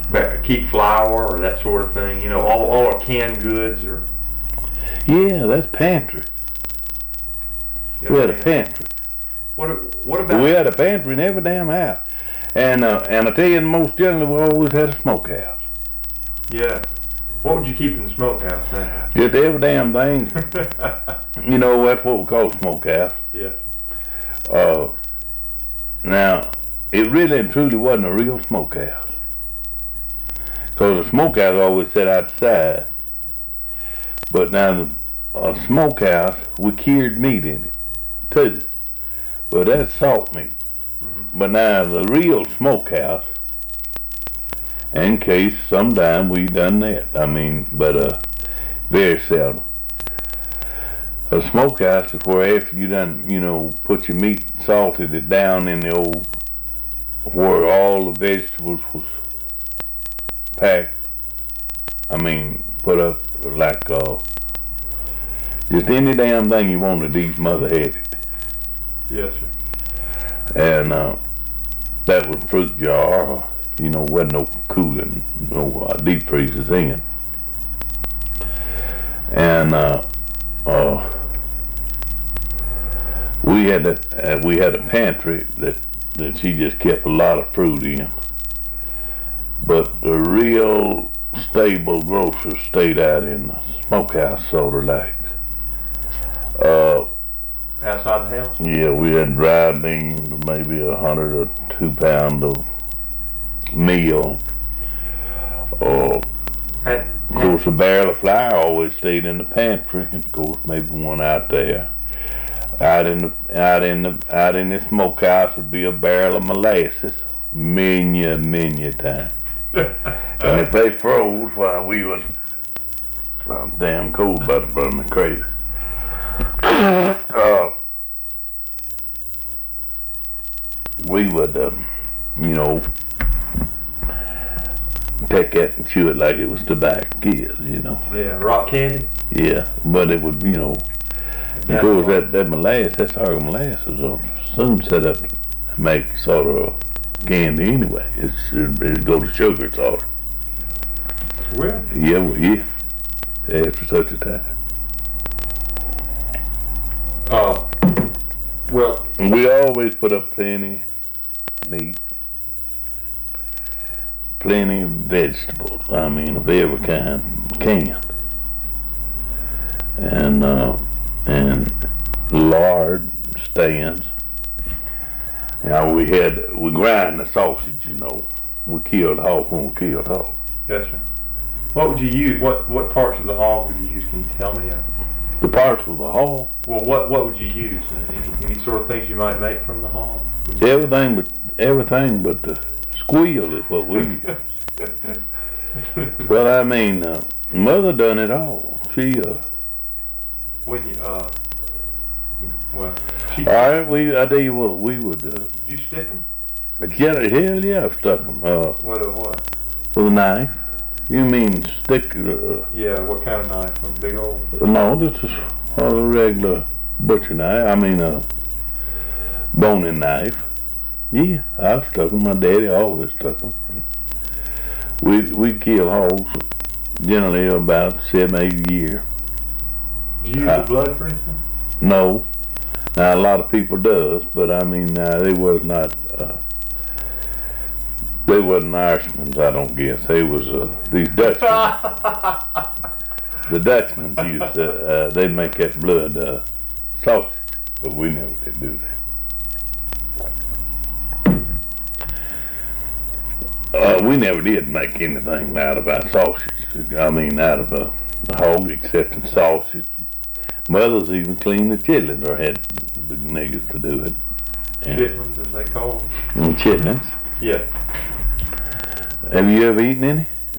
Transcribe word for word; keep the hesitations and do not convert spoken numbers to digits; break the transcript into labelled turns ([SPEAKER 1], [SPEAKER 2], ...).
[SPEAKER 1] keep flour or that sort of thing? You know, all all our canned goods or.
[SPEAKER 2] Yeah, that's pantry. We had a pantry.
[SPEAKER 1] What what about?
[SPEAKER 2] We had a pantry in every damn house, and uh, and I tell you, most generally we always had a smokehouse.
[SPEAKER 1] Yeah. What would you keep in the smokehouse, man?
[SPEAKER 2] Just every damn thing. You know, that's what we call a smokehouse.
[SPEAKER 1] Yes.
[SPEAKER 2] Uh, now, it really and truly wasn't a real smokehouse. Because the smokehouse always sat outside. But now, the a smokehouse, we cured meat in it, too. But that's salt meat. Mm-hmm. But now, the real smokehouse, in case sometime we done that. I mean, but uh, very seldom. A smokehouse is where after you done, you know, put your meat, salted it down in the old, where all the vegetables was packed. I mean, put up like uh, just any damn thing you wanted to eat, mother had it.
[SPEAKER 1] Yes, sir.
[SPEAKER 2] And uh, that was fruit jar. Or, you know, wasn't no cooling, no uh, deep freezers in. And uh, uh, we had a uh, we had a pantry that that she just kept a lot of fruit in. But the real stable grocer stayed out in the smokehouse, sort of like. Uh,
[SPEAKER 1] Outside the house?
[SPEAKER 2] Yeah, we had dry beans, maybe a hundred or two pound of meal. Uh,
[SPEAKER 1] Had,
[SPEAKER 2] of course, a barrel of flour always stayed in the pantry, and of course, maybe one out there. Out in the out in the out in the smokehouse would be a barrel of molasses, many many times. And if they froze, while we was uh, damn cold about to burn me crazy. Uh, we would, uh, you know, take that and chew it like it was tobacco kids, you know.
[SPEAKER 1] Yeah, rock candy?
[SPEAKER 2] Yeah, but it would, you know, of course that, that molasses, that sorghum molasses will soon set up to make sort of candy anyway. It's, it, it'd go to sugar sort of.
[SPEAKER 1] Well?
[SPEAKER 2] Yeah, well, yeah, after such a time.
[SPEAKER 1] Oh, well.
[SPEAKER 2] We always put up plenty of meat, plenty of vegetables, I mean, of every kind, canned. And, uh, and lard stands. You know, we had, we grind the sausage, you know. We killed hog when we killed hog.
[SPEAKER 1] Yes, sir. What would you use, what, what parts of the hog would you use, can you tell me?
[SPEAKER 2] The parts of the hog?
[SPEAKER 1] Well, what what would you use? Uh, any any sort of things you might make from the hog?
[SPEAKER 2] Everything but everything but the squeal is what we use. Well, I mean, uh, mother done it all. She uh.
[SPEAKER 1] When you uh. Well. She,
[SPEAKER 2] all right, we I tell you what we would. Uh,
[SPEAKER 1] did you stick them?
[SPEAKER 2] Yeah, hell yeah, I've stuck them. Uh,
[SPEAKER 1] what a what?
[SPEAKER 2] With a knife. You mean stick? Uh,
[SPEAKER 1] yeah, what kind of knife? A big old?
[SPEAKER 2] No, this is a regular butcher knife. I mean a boning knife. Yeah, I've stuck them. My daddy always stuck them. We we kill hogs generally about seven, eight a year.
[SPEAKER 1] Do you use uh, the blood for anything?
[SPEAKER 2] No. Now a lot of people does, but I mean uh, they was not. Uh, They wasn't Irishmans, I don't guess. They was uh, these Dutchmen. The Dutchmans used to, uh, they'd make that blood uh, sausage, but we never did do that. Uh, we never did make anything out of our sausage. I mean, out of a, a hog, except in sausage. Mothers even cleaned the chitlins, or had the niggas to do it.
[SPEAKER 1] Chitlins, as they call them.
[SPEAKER 2] And chitlins.
[SPEAKER 1] Yeah.
[SPEAKER 2] Have you ever eaten any?